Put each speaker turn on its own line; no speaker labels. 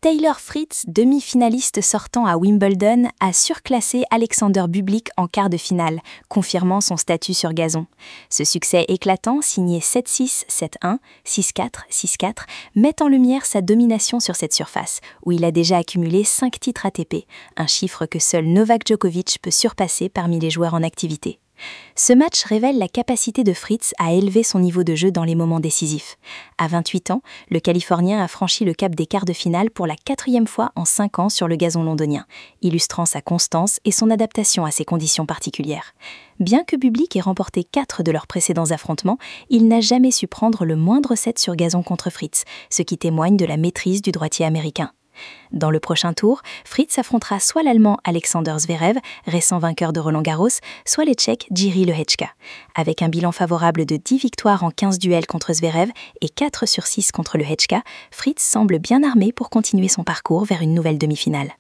Taylor Fritz, demi-finaliste sortant à Wimbledon, a surclassé Alexander Bublik en quart de finale, confirmant son statut sur gazon. Ce succès éclatant, signé 7-6, 7-1, 6-4, 6-4, met en lumière sa domination sur cette surface, où il a déjà accumulé 5 titres ATP, un chiffre que seul Novak Djokovic peut surpasser parmi les joueurs en activité. Ce match révèle la capacité de Fritz à élever son niveau de jeu dans les moments décisifs. À 28 ans, le Californien a franchi le cap des quarts de finale pour la 4e fois en 5 ans sur le gazon londonien, illustrant sa constance et son adaptation à ces conditions particulières. Bien que Bublik ait remporté 4 de leurs précédents affrontements, il n'a jamais su prendre le moindre set sur gazon contre Fritz, ce qui témoigne de la maîtrise du droitier américain. Dans le prochain tour, Fritz affrontera soit l'Allemand Alexander Zverev, récent vainqueur de Roland-Garros, soit le Tchèque Jiří Lehečka. Avec un bilan favorable de 10 victoires en 15 duels contre Zverev et 4 sur 6 contre Lehečka, Fritz semble bien armé pour continuer son parcours vers une nouvelle demi-finale.